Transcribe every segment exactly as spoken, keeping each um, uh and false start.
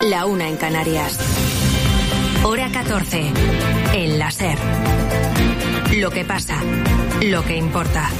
La una en Canarias. Hora catorce. En la SER. Lo que pasa. Lo que importa.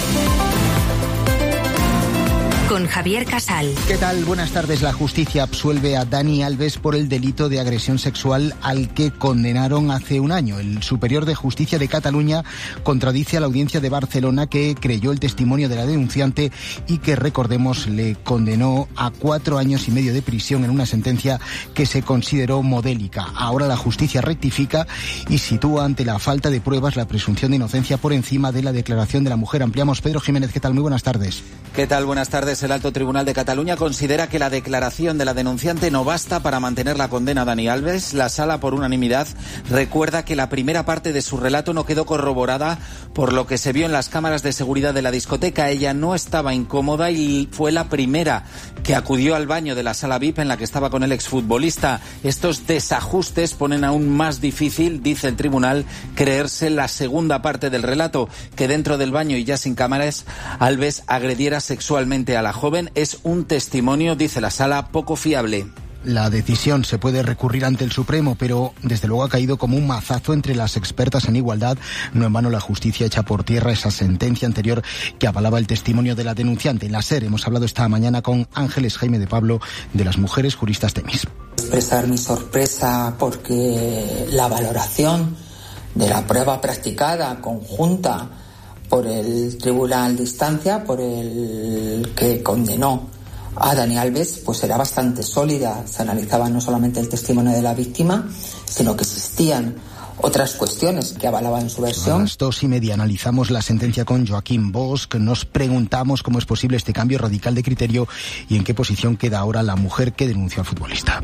Con Javier Casal. ¿Qué tal? Buenas tardes. La justicia absuelve a Dani Alves por el delito de agresión sexual al que condenaron hace un año. El Superior de Justicia de Cataluña contradice a la Audiencia de Barcelona, que creyó el testimonio de la denunciante y que, recordemos, le condenó a cuatro años y medio de prisión en una sentencia que se consideró modélica. Ahora la justicia rectifica y sitúa ante la falta de pruebas la presunción de inocencia por encima de la declaración de la mujer. Ampliamos. Pedro Jiménez, ¿qué tal? Muy buenas tardes. ¿Qué tal? Buenas tardes. El Alto Tribunal de Cataluña considera que la declaración de la denunciante no basta para mantener la condena a Dani Alves. La Sala, por unanimidad, recuerda que la primera parte de su relato no quedó corroborada por lo que se vio en las cámaras de seguridad de la discoteca. Ella no estaba incómoda y fue la primera que acudió al baño de la sala V I P en la que estaba con el exfutbolista. Estos desajustes ponen aún más difícil, dice el tribunal, creerse la segunda parte del relato, que dentro del baño y ya sin cámaras, Alves agrediera sexualmente a la joven. Es un testimonio, dice la Sala, poco fiable. La decisión se puede recurrir ante el Supremo, pero desde luego ha caído como un mazazo entre las expertas en igualdad. No en vano la justicia echa por tierra esa sentencia anterior que avalaba el testimonio de la denunciante. En la SER hemos hablado esta mañana con Ángeles Jaime de Pablo, de las Mujeres Juristas Temis. Expresar mi sorpresa porque la valoración de la prueba practicada conjunta por el Tribunal de Instancia, por el que condenó a Dani Alves, pues era bastante sólida. Se analizaba no solamente el testimonio de la víctima, sino que existían otras cuestiones que avalaban su versión. A las dos y media analizamos la sentencia con Joaquín Bosch. Nos preguntamos cómo es posible este cambio radical de criterio y en qué posición queda ahora la mujer que denunció al futbolista.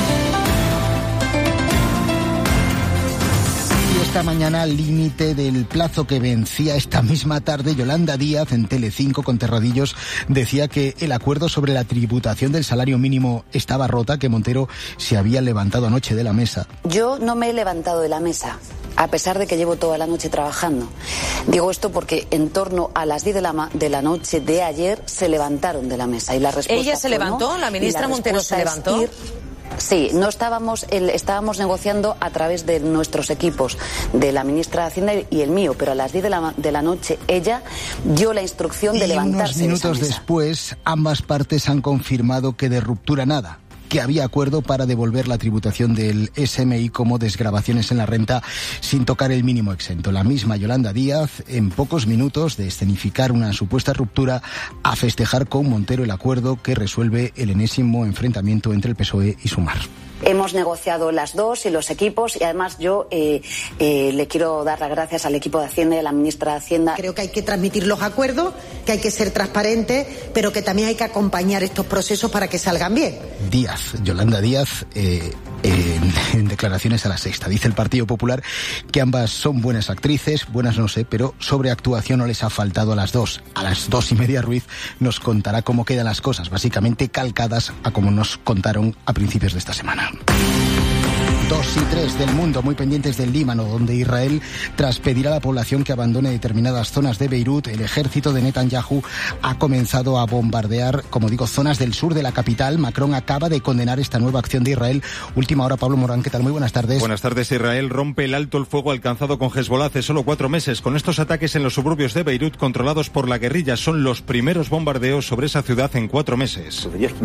Esta mañana, al límite del plazo que vencía esta misma tarde, Yolanda Díaz en Telecinco con Terradillos decía que el acuerdo sobre la tributación del salario mínimo estaba rota, que Montero se había levantado anoche de la mesa. Yo no me he levantado de la mesa, a pesar de que llevo toda la noche trabajando. Digo esto porque en torno a las diez de la, ma- de la noche de ayer se levantaron de la mesa y la respuesta ¿Ella se levantó? No, ¿La ministra la Montero se levantó? Ir, Sí, no estábamos, el, estábamos negociando a través de nuestros equipos, de la ministra de Hacienda y el mío, pero a las diez de la, de la noche ella dio la instrucción de y levantarse. Y unos minutos de esa mesa. después, ambas partes han confirmado que de ruptura nada, que había acuerdo para devolver la tributación del S M I como desgravaciones en la renta sin tocar el mínimo exento. La misma Yolanda Díaz, en pocos minutos de escenificar una supuesta ruptura, a festejar con Montero el acuerdo que resuelve el enésimo enfrentamiento entre el P S O E y Sumar. Hemos negociado las dos y los equipos y además yo eh, eh, le quiero dar las gracias al equipo de Hacienda y a la ministra de Hacienda. Creo que hay que transmitir los acuerdos, que hay que ser transparentes, pero que también hay que acompañar estos procesos para que salgan bien. Díaz, Yolanda Díaz, eh, en, en declaraciones a La Sexta. Dice el Partido Popular que ambas son buenas actrices, buenas no sé, pero sobre actuación no les ha faltado a las dos. A las dos y media Ruiz nos contará cómo quedan las cosas, básicamente calcadas a como nos contaron a principios de esta semana. Dos y tres del mundo, muy pendientes del Líbano, donde Israel, tras pedir a la población que abandone determinadas zonas de Beirut, el ejército de Netanyahu ha comenzado a bombardear, como digo, zonas del sur de la capital. Macron acaba de condenar esta nueva acción de Israel. Última hora, Pablo Morán, ¿qué tal? Muy buenas tardes. Buenas tardes. Israel rompe el alto el fuego alcanzado con Hezbollah hace solo cuatro meses. Con estos ataques en los suburbios de Beirut, controlados por la guerrilla, son los primeros bombardeos sobre esa ciudad en cuatro meses.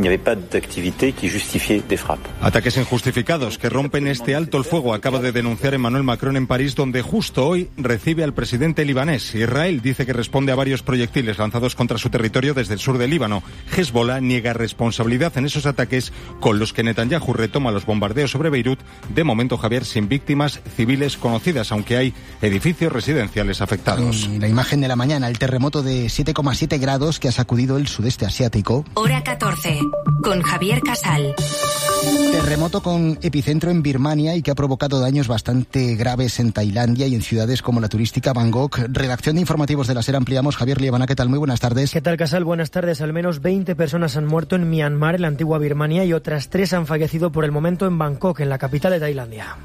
Ataques injustificados que rompen este alto el fuego, acaba de denunciar Emmanuel Macron en París, donde justo hoy recibe al presidente libanés. Israel dice que responde a varios proyectiles lanzados contra su territorio desde el sur del Líbano. Hezbollah niega responsabilidad en esos ataques con los que Netanyahu retoma los bombardeos sobre Beirut, de momento, Javier, sin víctimas civiles conocidas, aunque hay edificios residenciales afectados. Y la imagen de la mañana, el terremoto de siete coma siete grados que ha sacudido el sudeste asiático. Hora catorce, con Javier Casal. Terremoto con epicentro en Birmania y que ha provocado daños bastante graves en Tailandia y en ciudades como la turística Bangkok. Redacción de informativos de la SER ampliamos. Javier Liebana, ¿qué tal? Muy buenas tardes. ¿Qué tal, Casal? Buenas tardes. Al menos veinte personas han muerto en Myanmar, en la antigua Birmania, y otras tres han fallecido por el momento en Bangkok, en la capital de Tailandia.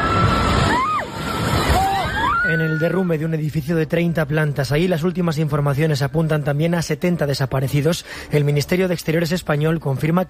En el derrumbe de un edificio de treinta plantas. Ahí las últimas informaciones apuntan también a setenta desaparecidos. El Ministerio de Exteriores español confirma que